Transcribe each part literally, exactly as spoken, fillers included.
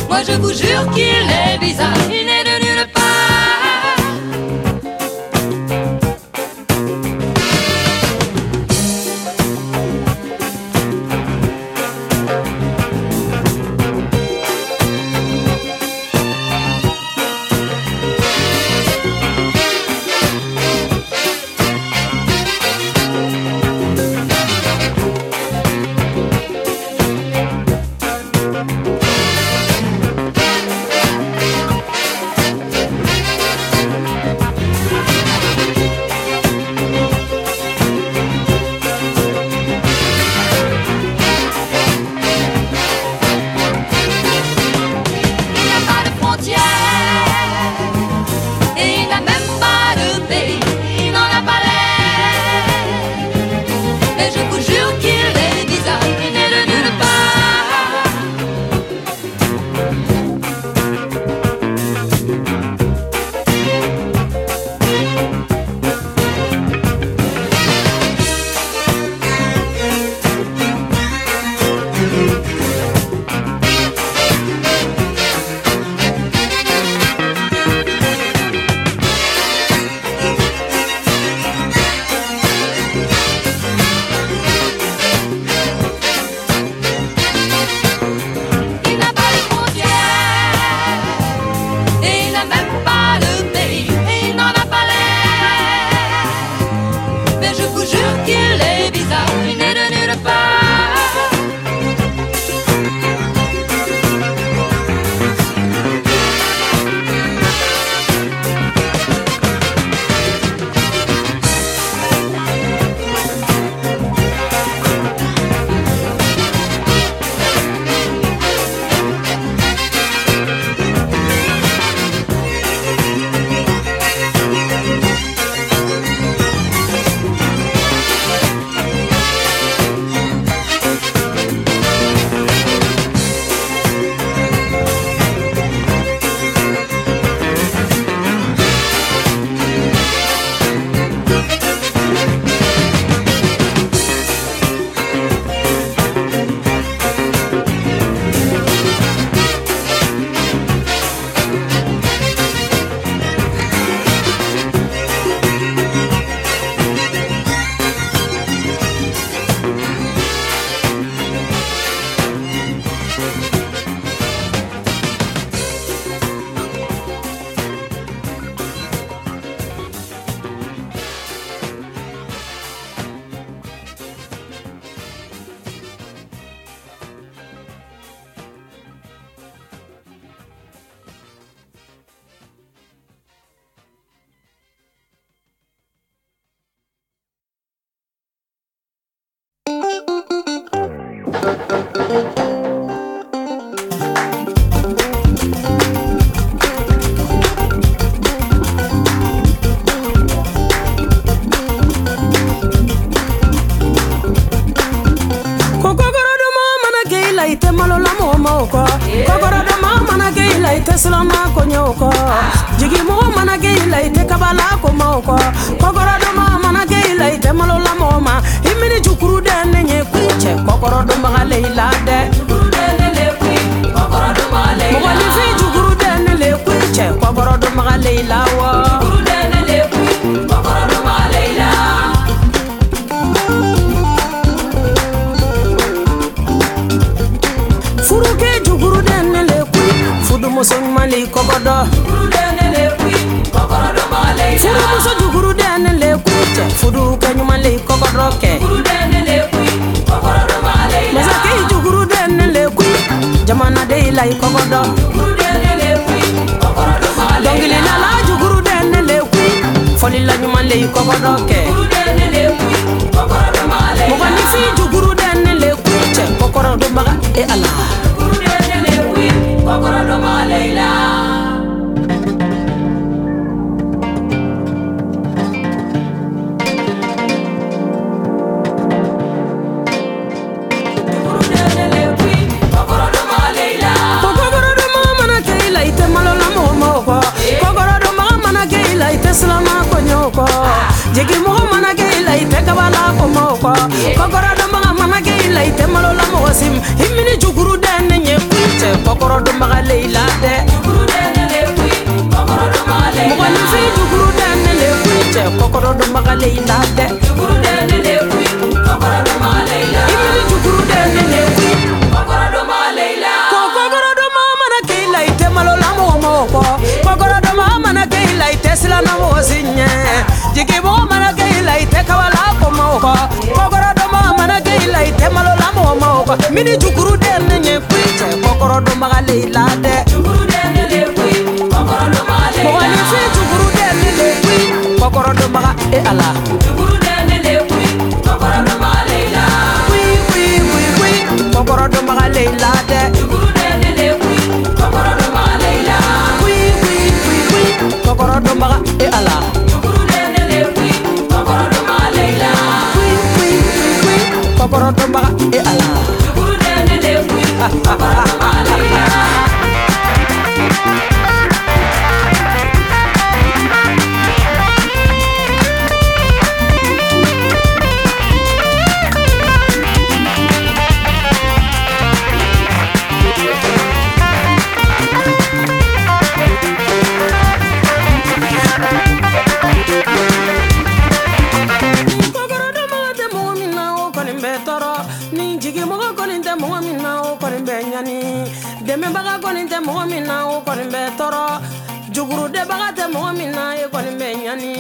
Moi je vous jure qu'il est bizarre, il n'est de nulle part. Kokoro do magale leila de Jukuru dene le kui kokoro do ma leila Imini jukuru dene le kui kokoro do ma leila Kokoro do ma mana keila ite malo la mo mo ko Kokoro do ma mana keila ite sila na mo sinye Jigi mo mana keila ite kawala ko mo ko Kokoro do ma mana keila ite malo la mo mo ko Mini jukuru dene nye kui che kokoro do ma leila de Jukuru dene le kui kokoro do ma leila Mo ni fi jukuru dene le kui kokoro do ma e ala Jukuru dene le kui kokoro do ma leila Kui kui kui kui kokoro do ma leila de Jukuru dene le kui kokoro do ma leila Kui kui kui kui kokoro do ma e ala Jukuru dene le kui kokoro do ma leila Kui kui kui kui kokoro do ma e ala Jukuru dene le kui kokoro do ma leila Dɛmɛbaga kɔni tɛ mɔgɔ min na o kɔni bɛ tɔɔrɔ juguru dɛbaga tɛ mɔgɔ min na e kɔni bɛ ɲani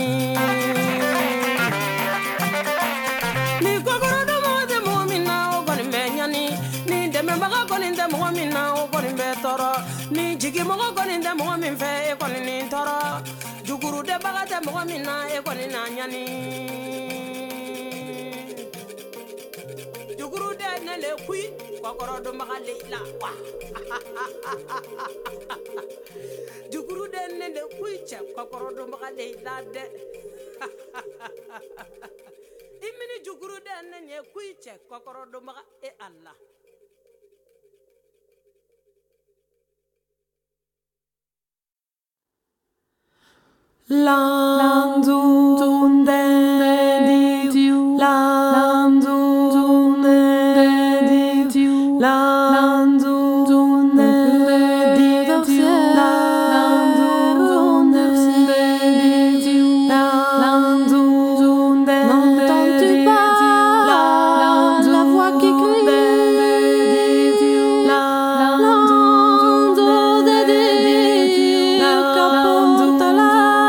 ni kɔkɔrɔdɔmɔgɔ tɛ mɔgɔ min na o kɔni bɛ ɲani ni dɛmɛbaga kɔni tɛ mɔgɔ min na o kɔni bɛ tɔɔrɔ ni jigimɔgɔ kɔni tɛ mɔgɔ min fɛ e kɔni ni tɔɔrɔ juguru dɛbaga tɛ mɔgɔ min na e kɔni na ɲani juguru dɛ ne le kui kɔkɔrɔdɔmɔgɔ le la wa juguru dɛ ne le kui cɛ kɔkɔrɔdɔmɔgɔ le la dɛ imini juguru dɛ ne ye kui cɛ kɔkɔrɔdɔmɔgɔ e Allah Landunde diu Landunde diu Landunde diu Landunde diu Landunde N'entends-tu pas la voix qui crie Landunde diu Qu'apporte la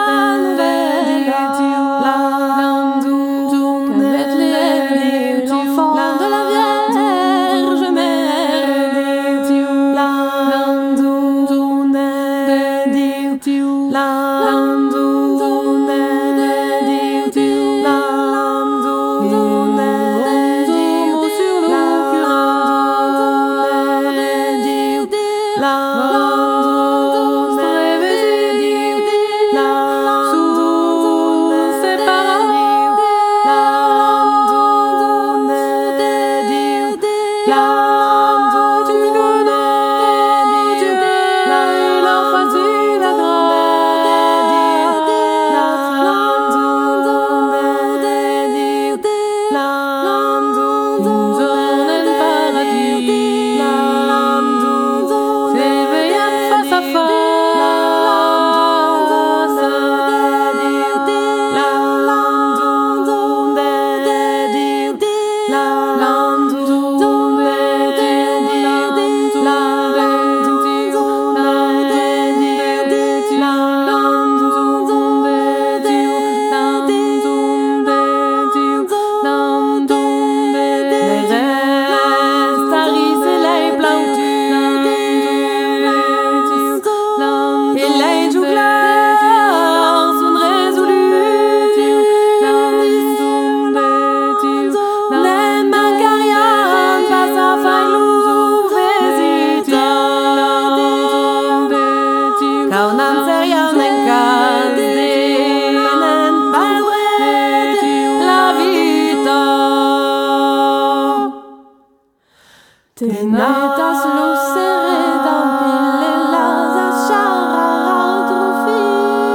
Tenatas lucere d'empile las atrophie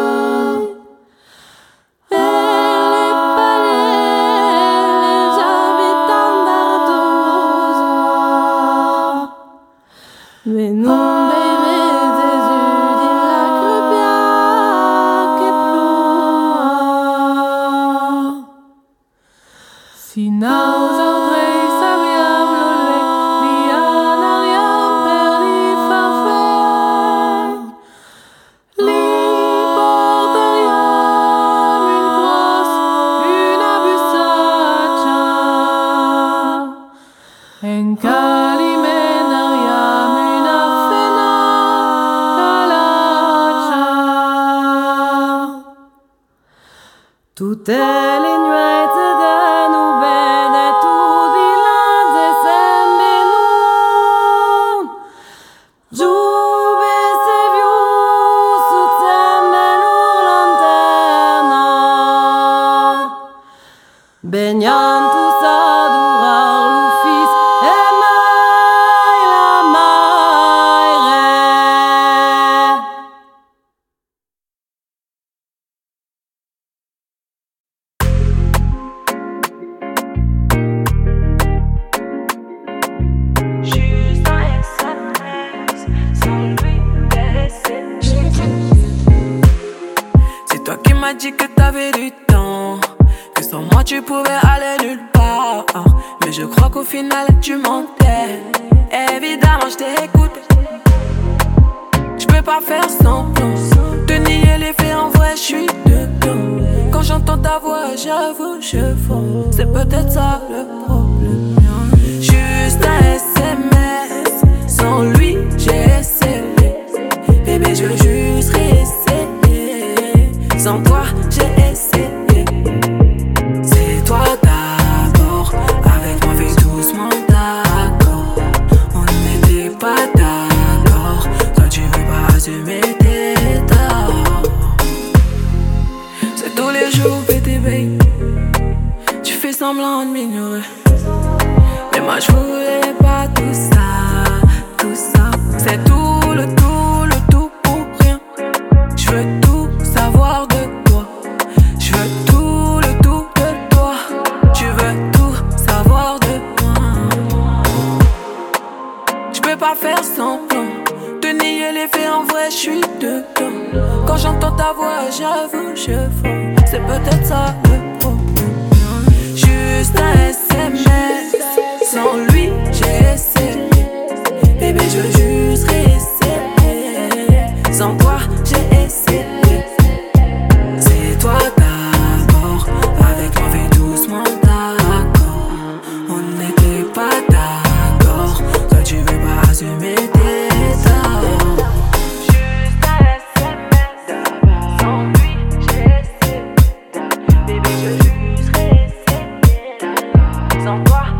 et les palais les habitants d'Ardozo mais non bere des yeux de la crepia que pleure Dit que t'avais du temps, que sans moi tu pouvais aller nulle part. Mais je crois qu'au final tu mentais. Évidemment je t'ai écouté. Je peux pas faire semblant de nier les faits, en vrai je suis dedans. Quand j'entends ta voix j'avoue je fonds. C'est peut-être ça le problème. Juste un S M S, sans lui j'ai essayé. Bébé je veux juste réessayer. Sans toi j'ai essayé. C'est toi d'abord, avec moi fais doucement d'accord. On n'était pas d'accord, toi tu veux pas assumer tes torts. C'est tous les jours pété babe, tu fais semblant de m'ignorer. Mais moi je voulais pas tout ça, tout ça. C'est tout le tout, le tout pour rien. Je veux tout savoir de toi. Je veux tout, le tout de toi. Tu veux tout savoir de moi. Je peux pas faire semblant de nier les faits, en vrai je suis dedans. Quand j'entends ta voix j'avoue je fonds. C'est peut-être ça le problème. Juste un S M S, sans lui j'ai essayé. Bébé je veux juste réessayer. Sans toi j'ai essayé. C'est toi d'abord, avec moi fais doucement d'accord. On n'était pas d'accord, toi tu veux pas assumer tes torts. Juste un S M S, sans lui j'ai essayé. Bébé je veux juste réessayer. Sans toi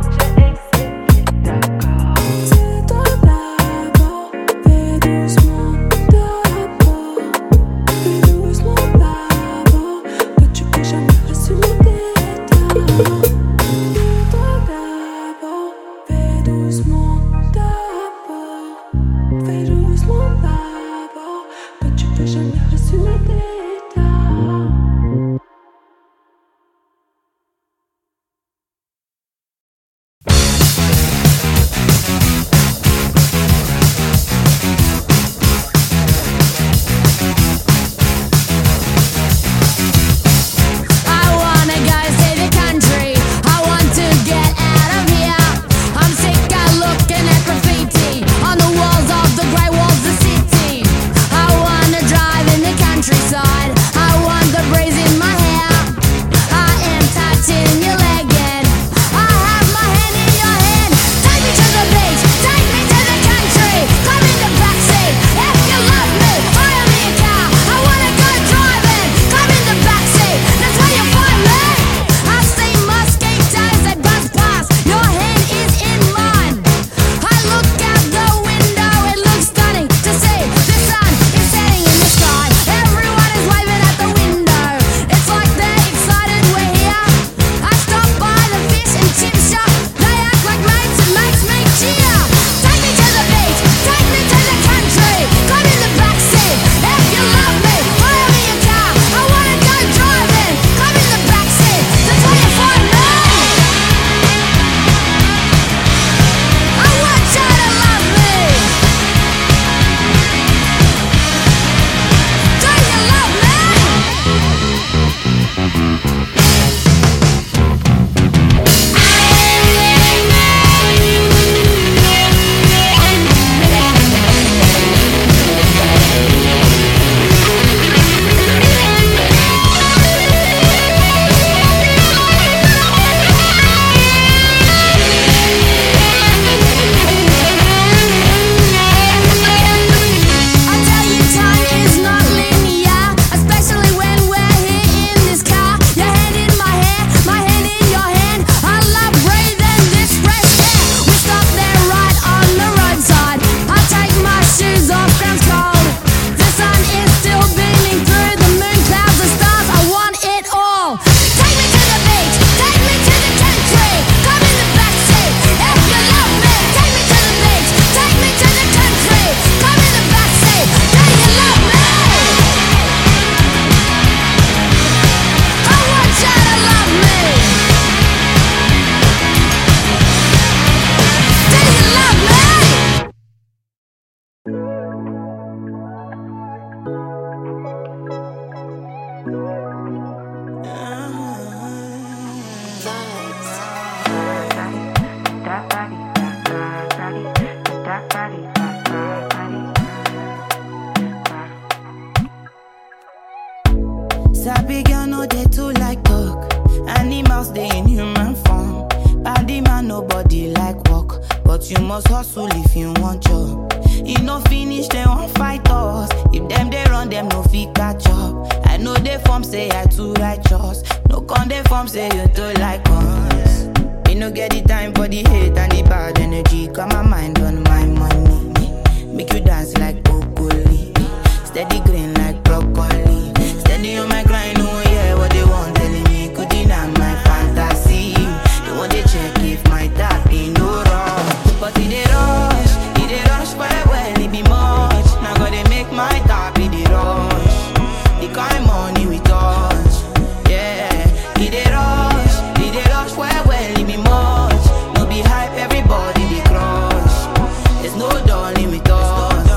but you must hustle if you want job. You no finish, they won't fight us. If them they run, them no fit catch up. I know they form say I too righteous. No con they form say you too like us. You no get the time for the hate and the bad energy. Got my mind on my money. Make you dance like broccoli. Steady green like broccoli. Steady on my grind, oh yeah, what they want telling me. Could deny my fantasy. They want to check if my tap ain't no wrong. But it they rush, it they rush well, well, it be much. Now gotta make my tap, it they rush. The kind money we touch, yeah. It they rush, it they rush well, well, it be much. No be hype, everybody they crush. There's no darling with us.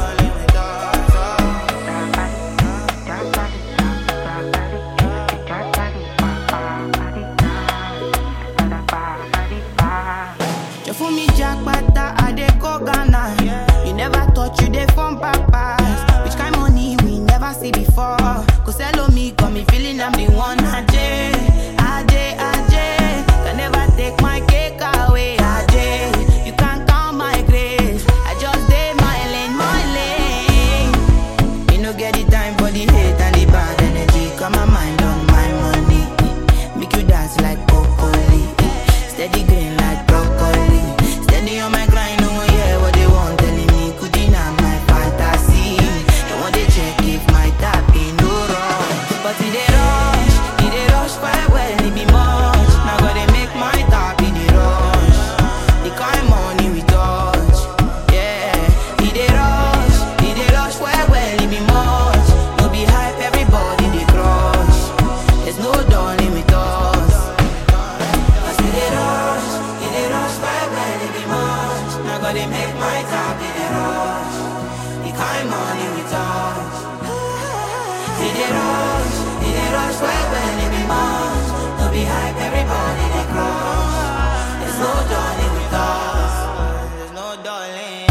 For me, Jack Bata, I dey go Ghana. You never thought you dey from papas. Which kind money we never see before? Cause hello me, got me feeling I'm the one. Ajay, Ajay, Ajay. Can never take my cake away. Ajay, you can't count my grace. I just did my lane, my lane. You no get the time for the hate and the bad energy. Got my mind on my money. Make you dance like broccoli. Steady green like broccoli. Steady on my grind, oh yeah, what they want telling me. Could deny my fantasy. They want to check if my tap ain't no wrong. But it they rush, it they rush quite well, it be much. Now gotta make my tap, it they rush. The kind money we touch, yeah. It they rush, it they rush quite well, it be much. No be hype, everybody they crush. There's no darling with us. Cause it they rush, it they rush quite well, it be much. Now gotta make my tap, it they rush. The kind money we touch. It they rush, it they rush quite well, it be much. No be hype, everybody they crush. There's no darling with us. There's no darling.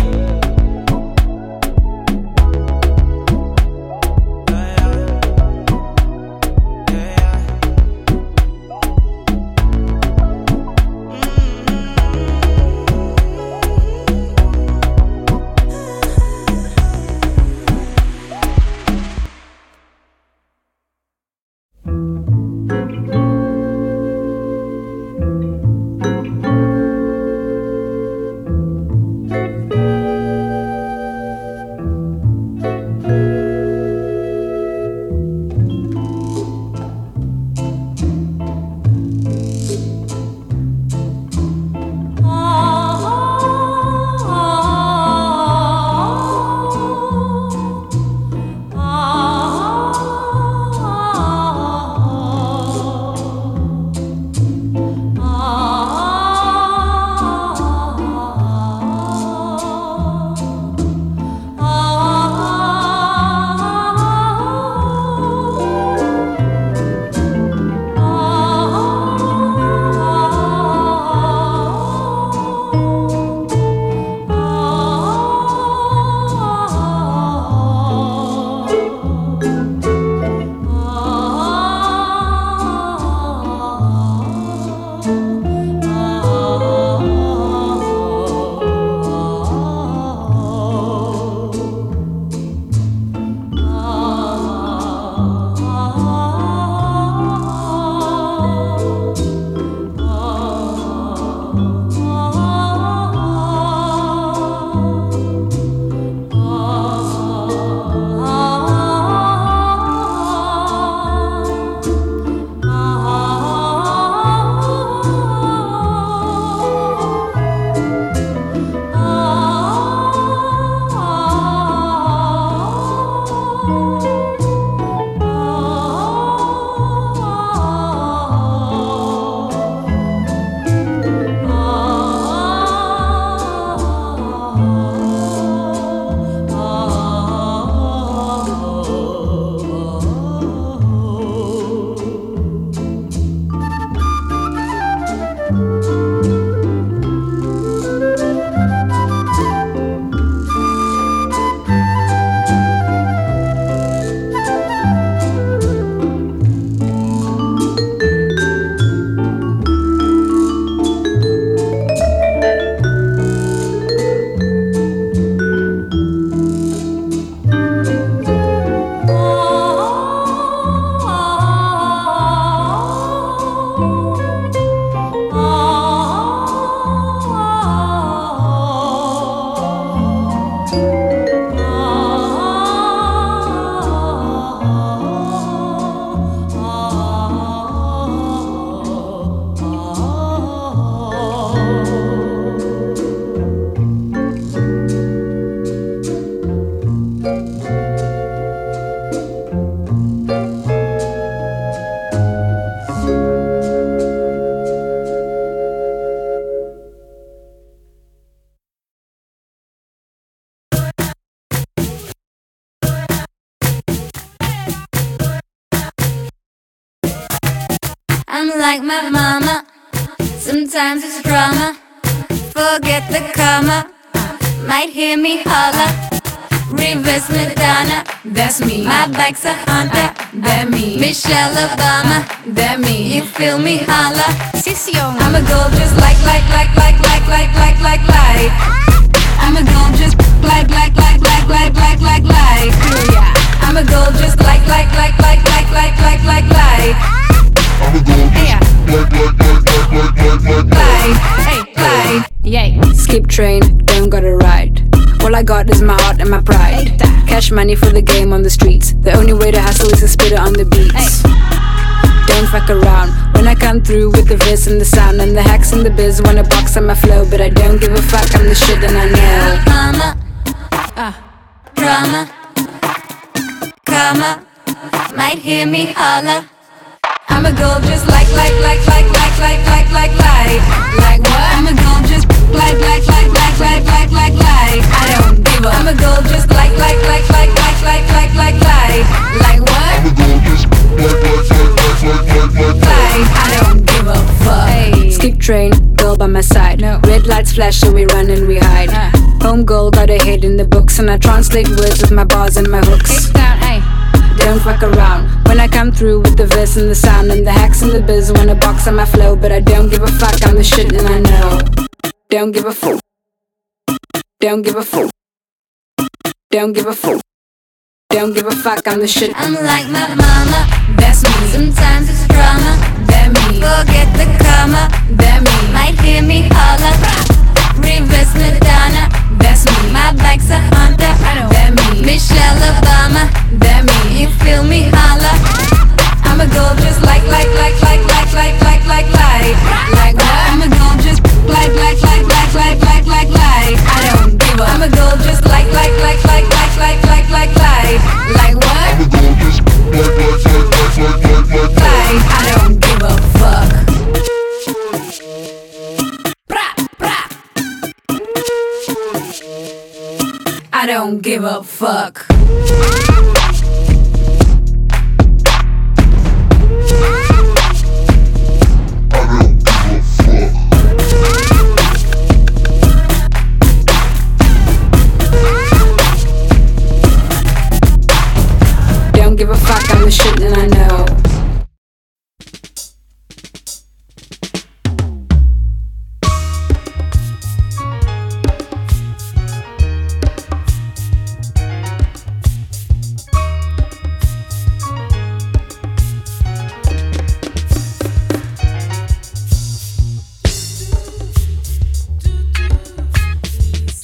Yeah, yeah. Yeah. I'm like my mama. Sometimes it's drama. Forget the karma. Might hear me holler. Reverse Madonna. That's me. My bike's a Honda. That me. Michelle Obama. That me. You feel me holler. I'm a gold just like, like, like, like, like, like, like, like, like. I'm a gold just like, like, like, like, like, like, like, like. I'm a gold just like, like, like, like, like, like, like, like, like. I'm a gold just like, like, like, like, like, like, like, like. Hey, like. Yay. Skip train, don't gotta ride. All I got is my heart and my pride. Cash money for the game on the streets. The only way to hustle is to spit it on the beats. Don't fuck around when I come through with the verse and the sound. And the hacks and the biz wanna box on my flow, but I don't give a fuck, I'm the shit and I know. Mama, uh, drama, karma, might hear me holler. I'm a gold just like, like, like, like, like, like, like, like, like. Like what? I'm a gold just like, like, like, like, like, like, like, like. I don't give a. I'm a gold just like, like, like, like, like, like, like, like, like. Like what? I'm a gold just like, like, like, like, like, like, like, like. I don't give a fuck. Hey. Skip train, girl by my side. No. Red lights flash so we run and we hide. uh. Home girl got her head in the books, and I translate words with my bars and my hooks. Down, hey. Don't fuck around when I come through with the verse and the sound. And the hacks and the biz wanna box on my flow, but I don't give a fuck, I'm the shit and I know. Don't give a fuck. Don't give a fuck. Don't give a fuck. Don't give a fuck, I'm the shit. I'm like my mama. That's me. Sometimes it's drama. That me. Forget the karma. That me. Might hear me holler. Reverse Madonna. That's me. My bike's a Honda. That me. Michelle Obama. That me. You feel me holler. I'm a gold just like, like, like, like, like, like, like, like, like. Like what? I'm a gold just like, like, like, like, like, like, like, like. I don't give a. I'm a gold just like, like, like, like, like, like, like, like, like. Like what? I'm a gold just like, like, like, like, like, like, like, like. I don't give a fuck. I don't give a fuck. Don't give a fuck, I'm the shit and I know.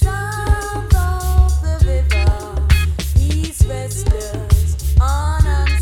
Sound of the river, east westers on and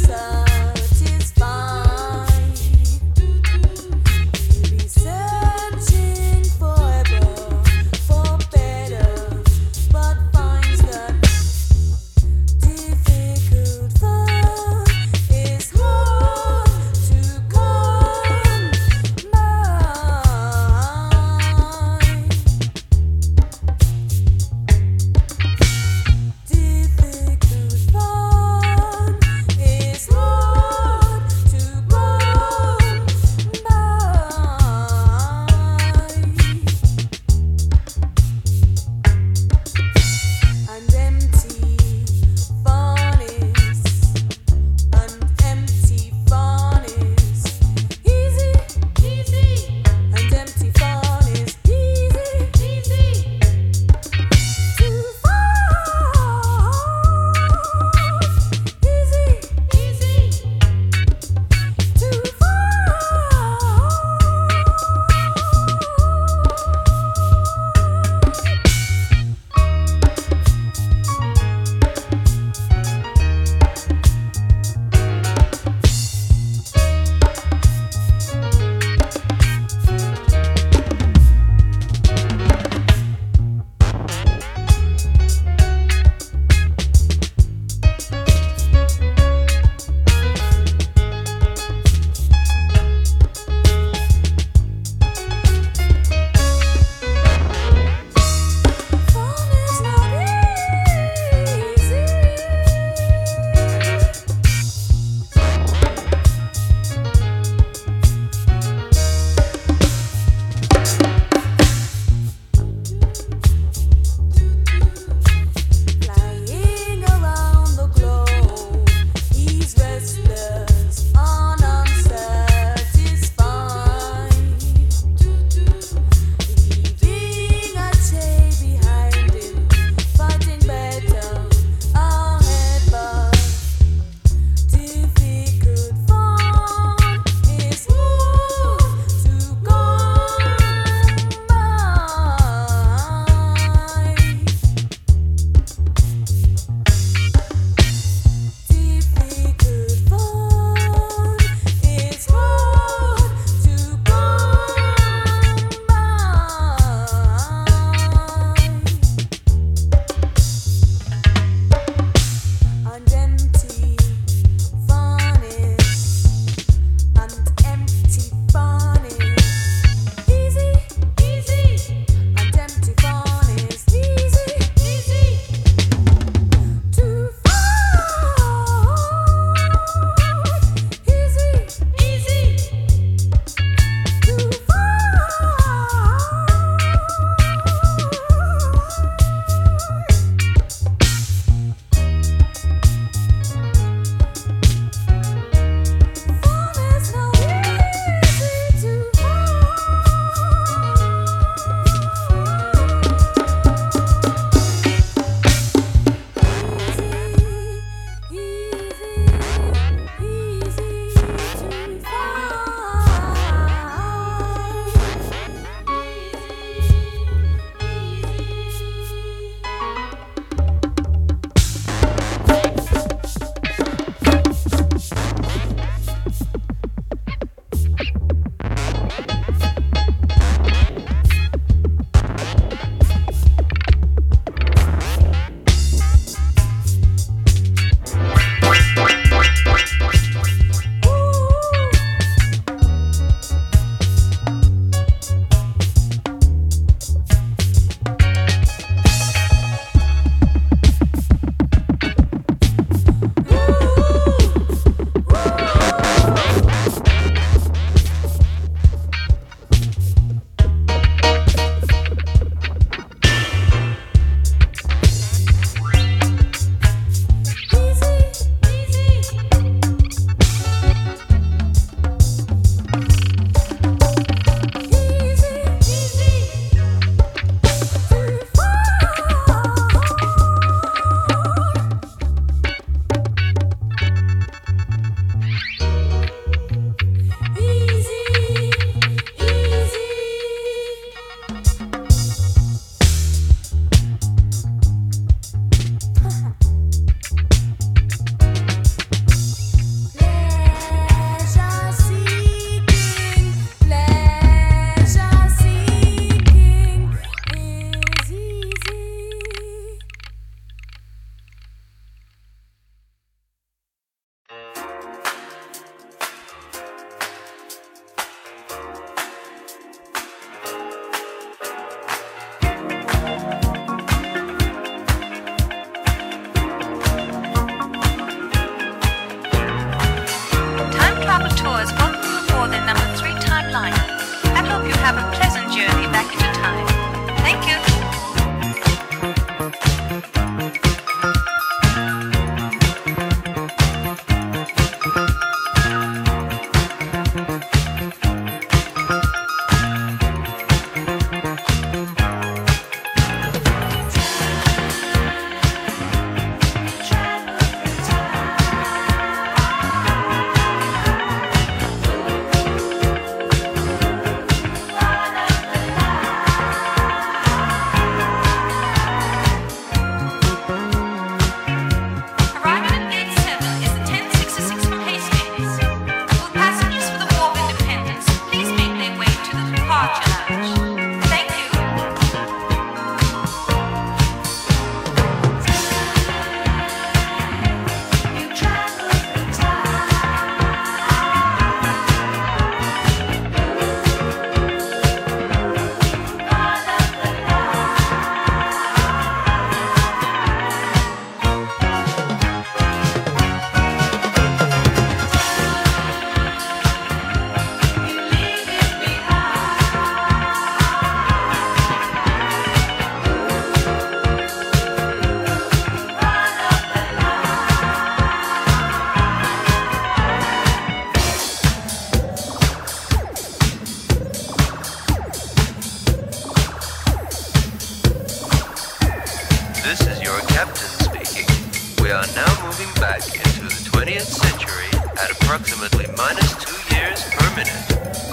approximately minus two years per minute.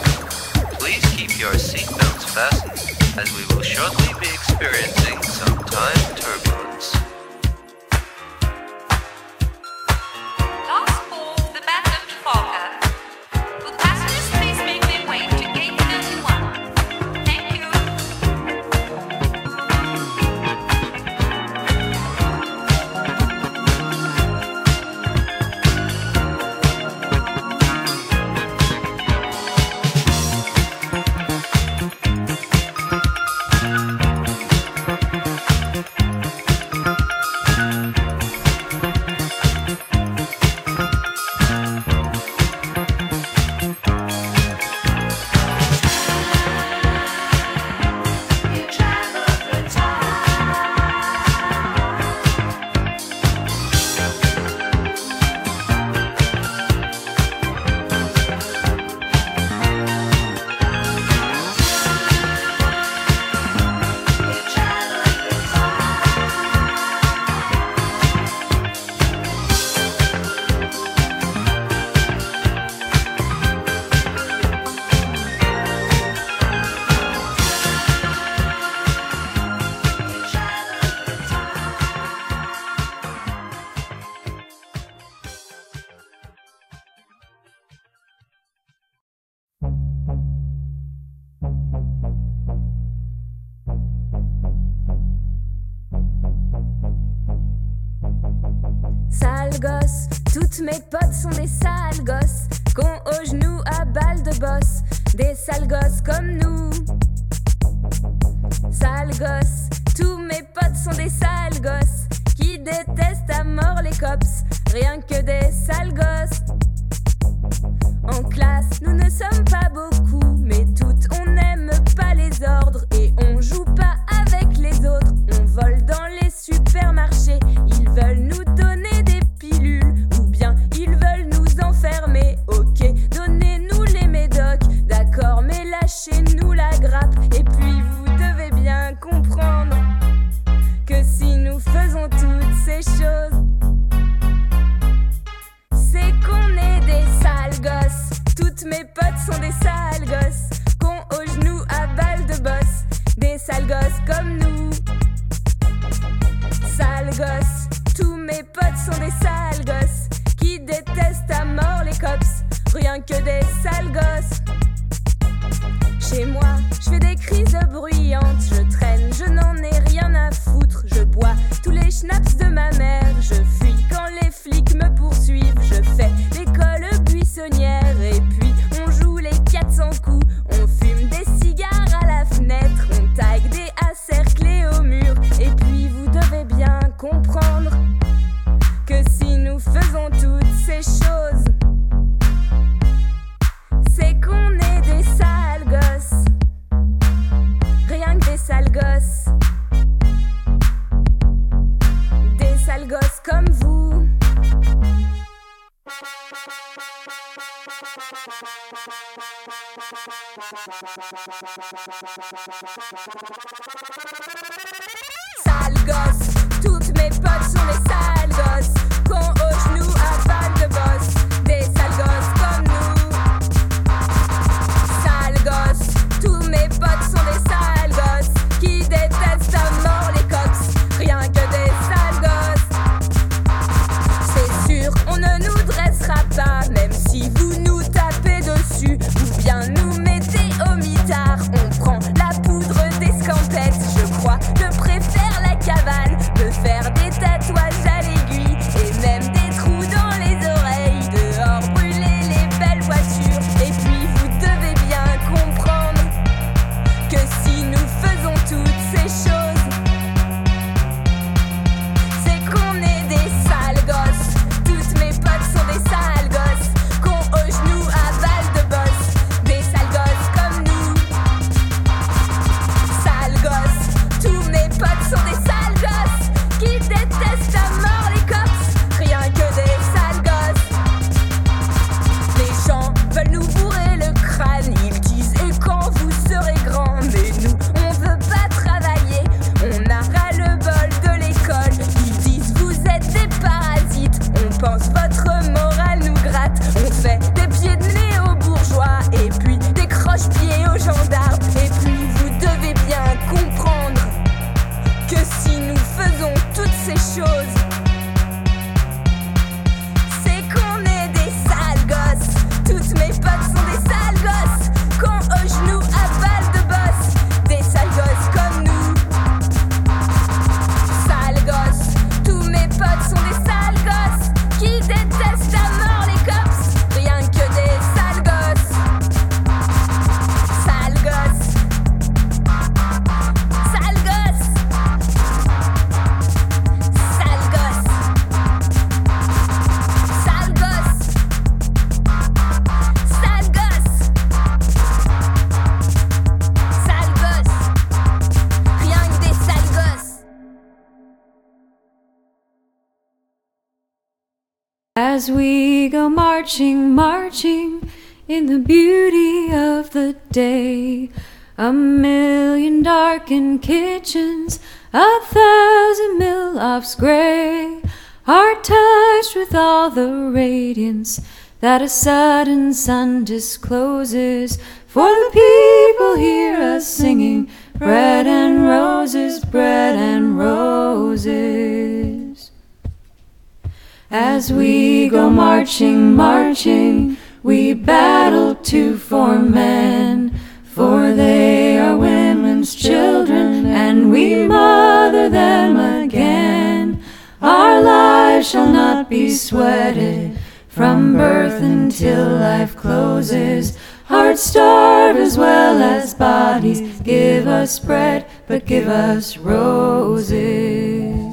Please keep your seatbelts fastened, as we will shortly be experiencing some time turbulence. Last call to the Madam Trafalgar. Will passengers please make their way to gate thirty-one? Thank you. Thank you. Sales gosses, toutes mes potes sont des sales gosses, qu'on aux genoux à balles de bosse, des sales gosses comme nous. Sales gosses, tous mes potes sont des sales gosses, qui détestent à mort les cops, rien que des sales gosses. En classe, nous ne sommes pas beaucoup, mais toutes on n'aime pas les ordres et on joue pas avec les autres. On vole dans les supermarchés, ils veulent nous donner des pilules ou bien ils veulent nous enfermer. Ok, donnez-nous les médocs, d'accord, mais lâchez-nous la grappe. Et puis vous devez bien comprendre que si nous faisons toutes ces choses, c'est qu'on est des sales gosses. Toutes mes potes sont des sales gosses, qu'on aux genoux à balles de bosse, des sales gosses comme nous. Sales gosses, tous mes potes sont des sales gosses, qui détestent à mort les cops, rien que des sales gosses. Chez moi, je fais des crises bruyantes, je traîne, je n'en ai rien à foutre, je bois tous les schnapps de ma mère, je fuis quand les flics me poursuivent, je fais l'école buissonnière et puis on joue les quatre cents coups, on fume des cigares à la fenêtre, on tague des A cerclés au mur, et puis vous devez bien comprendre que si nous faisons toutes ces choses, c'est qu'on est des sales gosses, rien que des sales gosses, des sales gosses comme vous. Sales gosses, toutes mes potes sont des sales gosses, qu'on aux genoux à balles de bosse, des sales gosses comme nous. Sales gosses, tous mes potes sont des sales gosses, qui détestent à mort les cops, rien que des sales gosses. C'est sûr, on ne nous dressera pas, même si vous nous tapez dessus, ou bien nous mettez au mitard. On prend la poudre d'escampette, je crois, je préfère la cabane, me faire des tatouages à l'aiguille, et même des trous dans les oreilles, dehors brûler les belles voitures. Et puis vous devez bien comprendre que si nous faisons toutes ces choses, c'est qu'on est des sales gosses. Toutes mes potes sont des sales gosses, qu'on aux genoux à balles de bosse, des sales gosses comme nous. Sales gosses, tous mes potes sont des sales gosses, qui détestent à mort les cops, rien que des sales gosses. Les gens veulent nous bourrer le crâne, ils disent et quand vous serez grands, mais nous on veut pas travailler, on a ras le bol de l'école. Ils disent vous êtes des parasites, on pense votre morale nous gratte, on fait des pieds de nez aux bourgeois et puis des croche-pieds aux gendarmes. Et puis vous devez bien comprendre que si nous faisons toutes ces choses, c'est qu'on est des sales gosses. Toutes mes potes sont des sales gosses, qu'on aux genoux à balles de bosse, des sales gosses comme nous. Sales gosses, tous mes potes sont des sales gosses, qui détestent à mort les cops, rien que des sales gosses. Sales gosses, sales gosses, sales gosses, sales gosses, sales gosses, sales gosses, rien que des sales gosses. As we go marching, marching in the beauty of the day, a million darkened kitchens, a thousand mill-offs grey, are touched with all the radiance that a sudden sun discloses. For the people hear us singing, bread and roses, bread and roses. As we go marching, marching, we battle to form men, for they are women's children, and we mother them again. Our lives I shall not be sweated from birth until life closes. Hearts starve as well as bodies. Give us bread, but give us roses.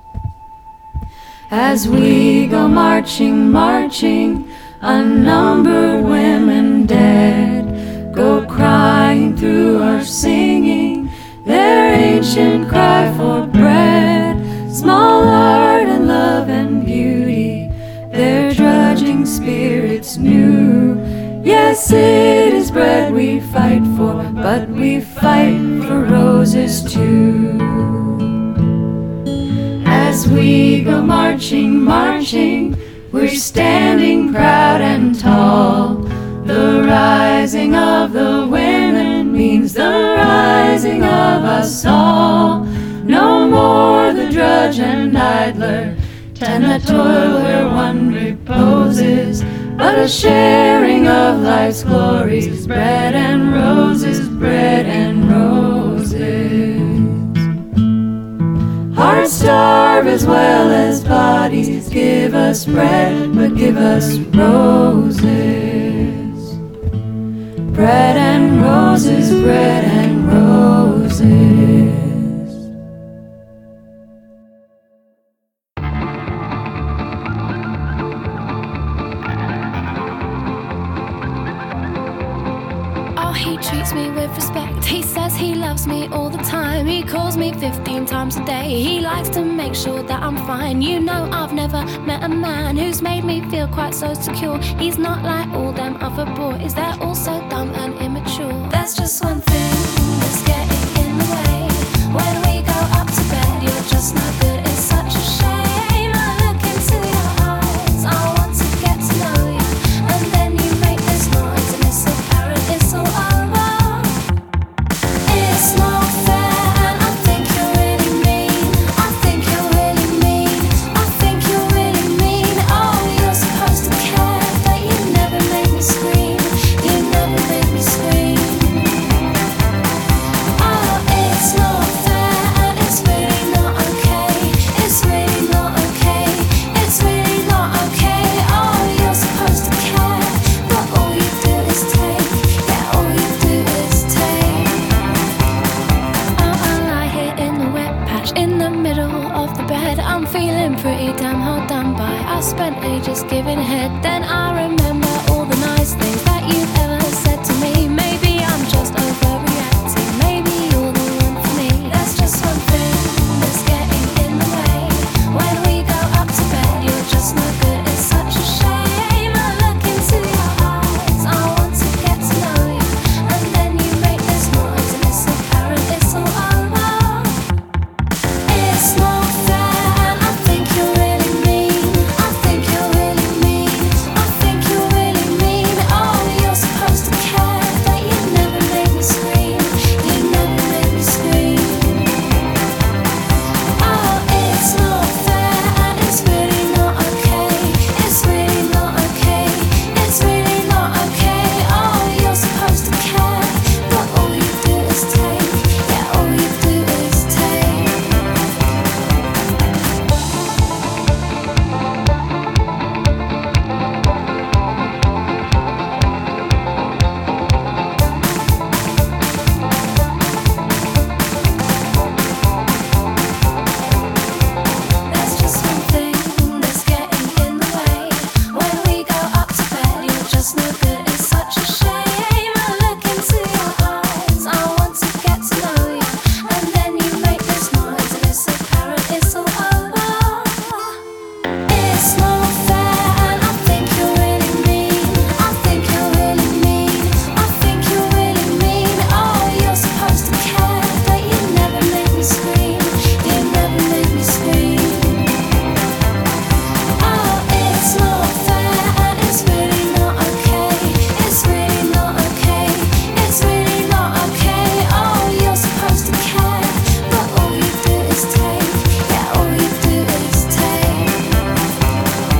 As we go marching, marching, unnumbered women dead go crying through our singing their ancient cry for bread. Small art and love and beauty, their drudging spirits new. Yes, it is bread we fight for, but we fight for roses too. As we go marching, marching, we're standing proud and tall. The rising of the women means the rising of us all. No more the drudge and idler, tend the toil where one reposes, but a sharing of life's glories, bread and roses, bread and roses. Hearts starve as well as bodies. Give us bread, but give us roses. Bread and roses, bread and roses. He treats me with respect. He says he loves me all the time. He calls me fifteen times a day. He likes to make sure that I'm fine. You know, I've never met a man who's made me feel quite so secure. He's not like all them other boys. They're all so dumb and immature. There's just one thing that's getting in the way. When we go up to bed, you're just no good. It's such a shame. I look into your eyes. I want to get to know you, and then you make this noise, and it's so apparent it's so over. It's not fair, and I think you're really mean. I think you're really mean. I think you're really mean. Oh, you're supposed to care, but you never make me scream. You never make me scream. Oh, it's not fair, and it's really not okay. It's really not okay. It's really not okay. Oh, you're supposed to care, but all you do is take. Yeah, all you do is take. Oh, I lie here in the wet patch in the middle of the bed. I'm feeling pretty damn hard done by. I spent ages giving head. Then I remember all the nice things that you've ever said to me. Maybe I'm just overreacting. Maybe you're the one for me. There's just one thing that's getting in the way. When we go up to bed, you're just no good. It's such a shame. I look into your eyes. I want to get to know you, and then you make this noise, and it's so apparent it's so over. It's not fair, and I think you're really mean. I think you're really mean. I think you're really mean. Oh, you're supposed to care, but you never make me scream. You never make me scream. Oh, it's not fair, and it's really not okay. It's really not okay. It's really not okay. Oh, you're supposed to care, but all you do is take. Yeah, all you do is take. There's just one thing that's getting in the way. When we go up to bed, you're just no good. It's such a shame. I look into your eyes. I want to get to know you, and then you make this noise, and it's so apparent it's so over. It's not fair, and I think you're really mean. I think you're really mean. I think you're really mean. Oh, you're supposed to care, but you never make me scream. You never make me scream. Oh, it's not fair, and it's really not okay. It's really not okay. It's really not okay. Oh, you're supposed to care, but all you do is take. Yeah, all you do is take.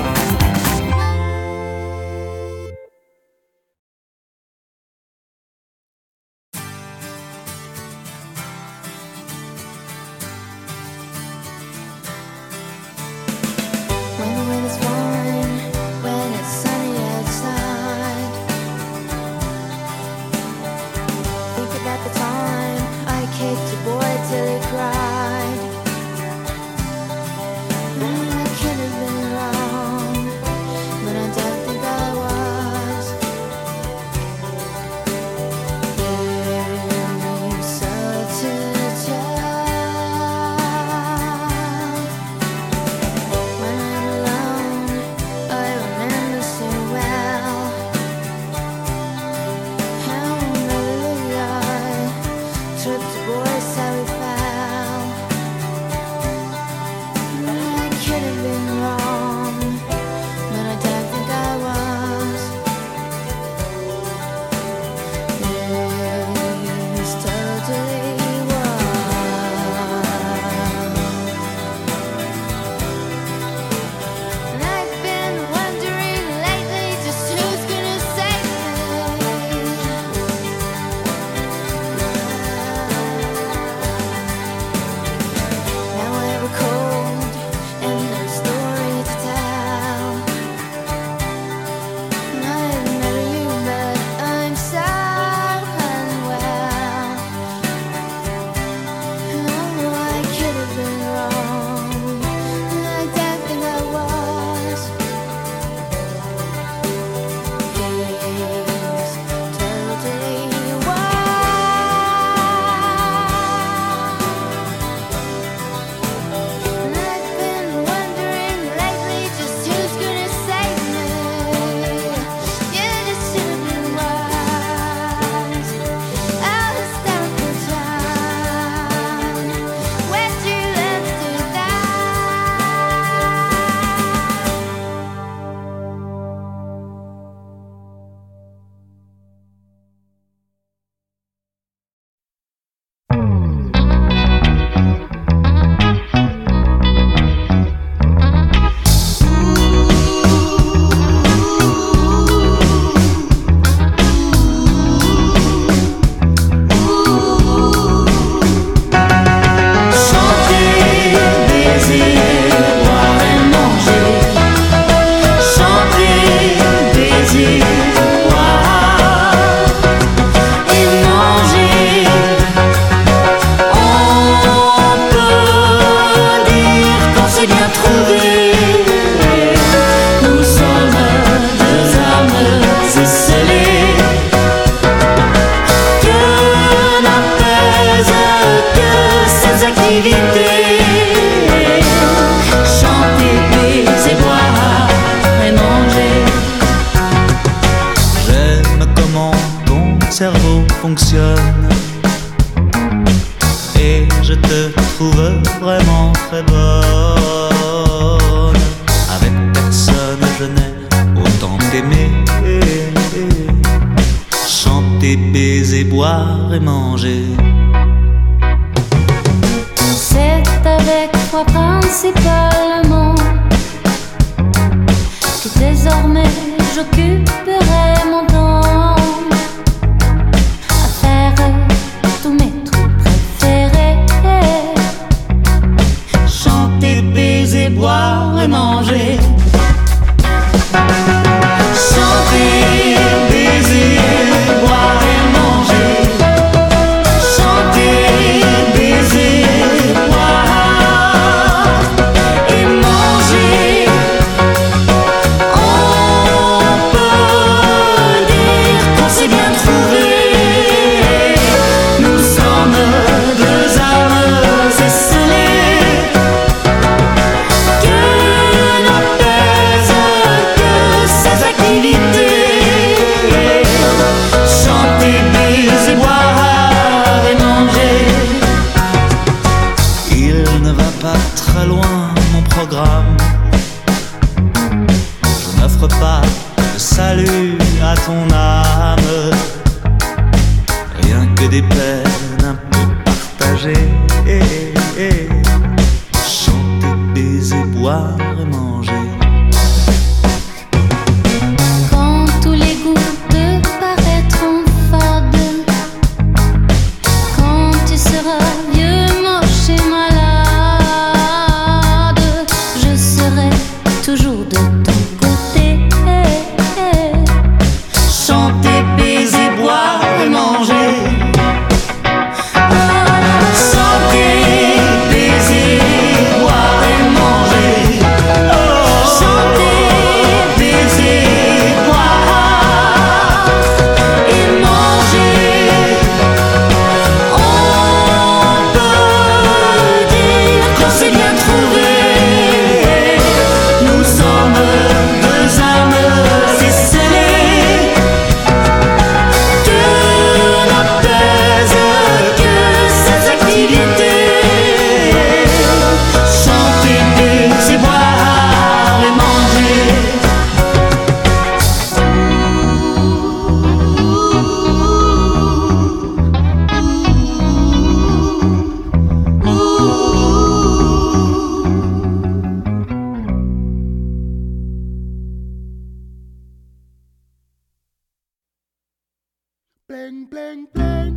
boire et manger. C'est avec toi principalement que désormais j'occuperai mon temps à faire tous mes trucs préférés. Chanter, baiser, boire et manger. Chanter, baiser, boire et manger. Chanter, baiser, boire et manger. On peut dire qu'on s'est bien trouvé. Nous sommes deux âmes esselées que n'apaisent que ces activités. Chanter, baiser, boire et manger. Il ne va pas très loin mon programme. Je n'offre pas de salut à ton âme, rien que des peines un peu partagées. Chanter, baiser, boire et manger. Quand tous les goûts te paraîtront fades, quand tu seras vieux, moche et malade, je serai toujours de ton côté. Chanter, baiser, boire et manger. Chanter, baiser, boire et manger. Chanter, baiser, boire et manger. On peut dire qu'on s'est bien trouvé. Nous sommes deux âmes esselées que n'apaisent que ces activités. Chanter, baiser, boire et manger. Bling, bling, bling.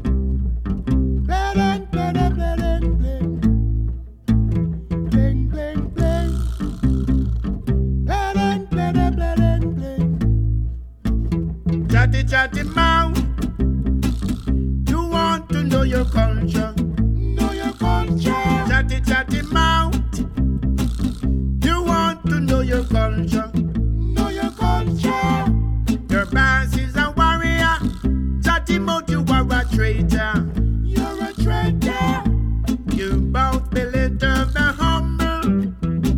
Bling, bling, bling, bling. Bling, bling, bling. Bling, bling, bling, bling. Chatty, chatty mouth. You want to know your culture. Know your culture. Chatty, chatty mouth. You want to know your culture. Know your culture. Your boss is a warrior. Chatty mouth, you are a traitor. You're a traitor. You both belittle the humble.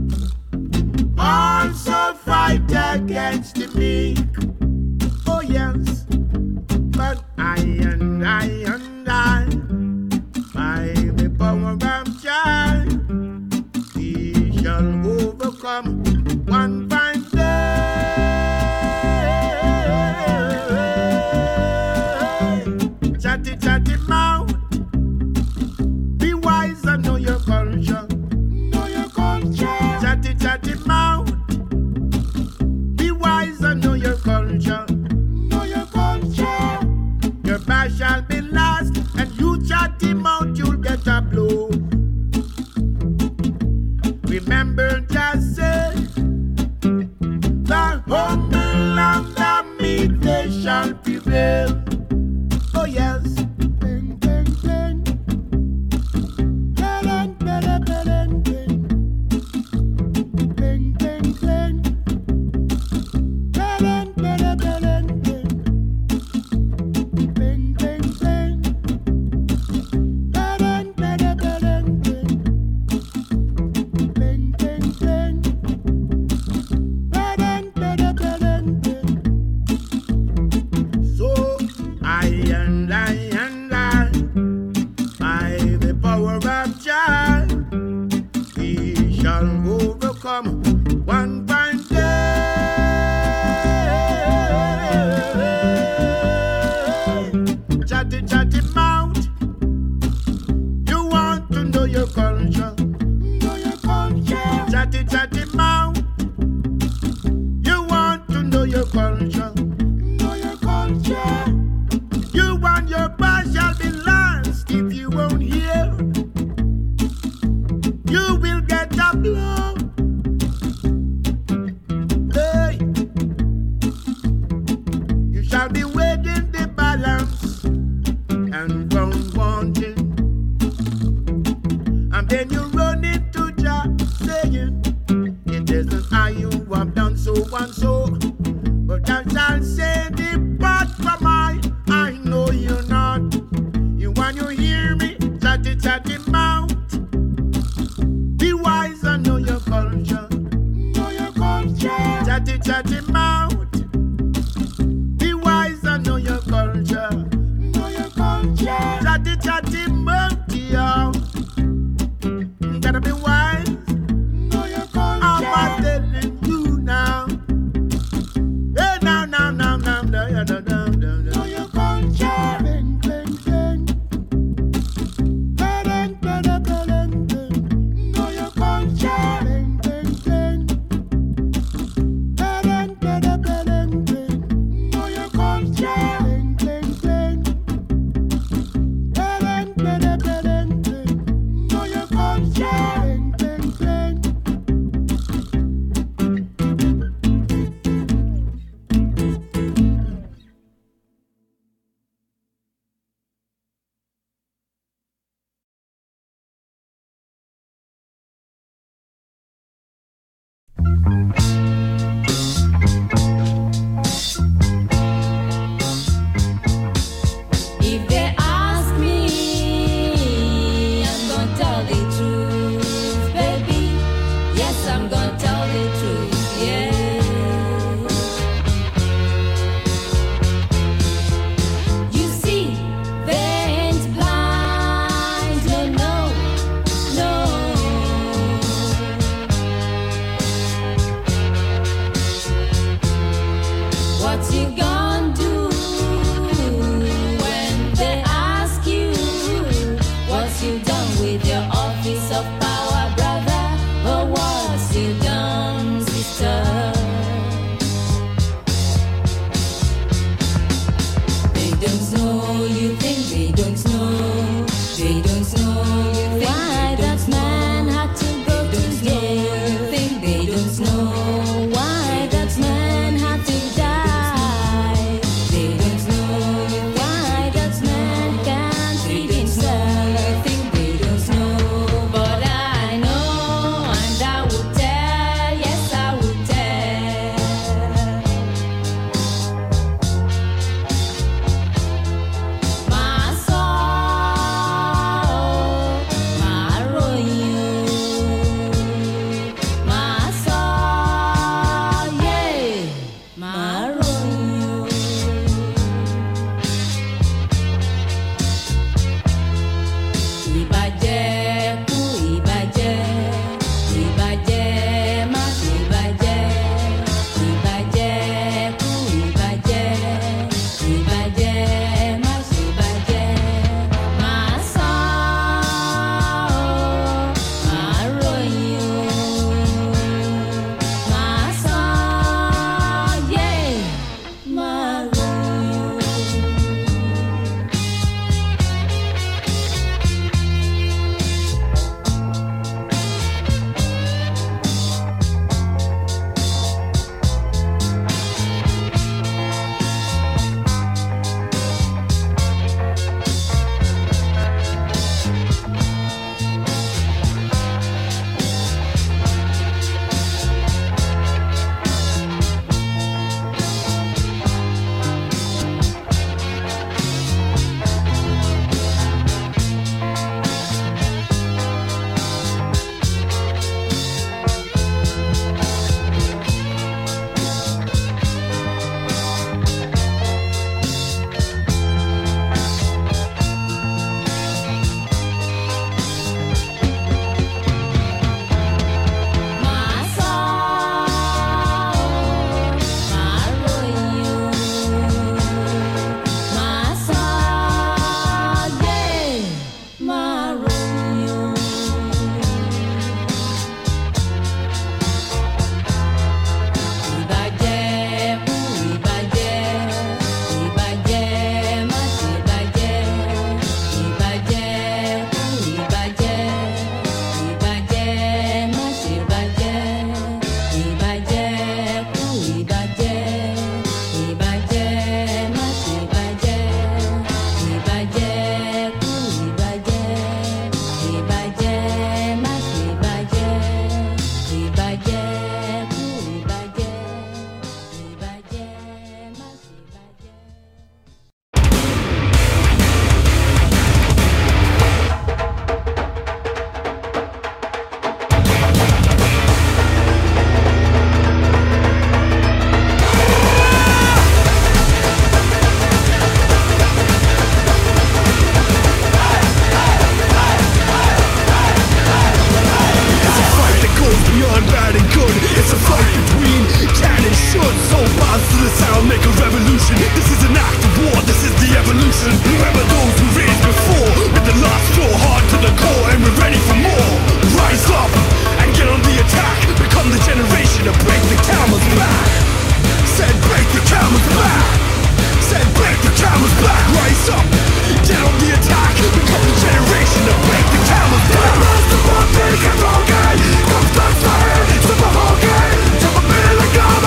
Also fight against the meek. Oh yes. But I and I and I, by the power of child, we shall overcome one fine day. Chatty, chatty mouth, be wise and know your culture. Know your culture. Chatty, chatty mouth, be wise and know your culture. Know your culture. Your bash shall be last, and you chatty mouth, you'll get a blow. Remember, just say, the humble and the meek, they shall prevail. Oh yes. Bing, bing, bing. Bling, bling, bling, bling. Bling, bling, bling. Bling, bling, bling. and so and so. But as I say, depart from I, I know you're not. You want you hear me, chatty chatty mouth. Be wise and know your culture, know your culture. Chatty chatty mouth.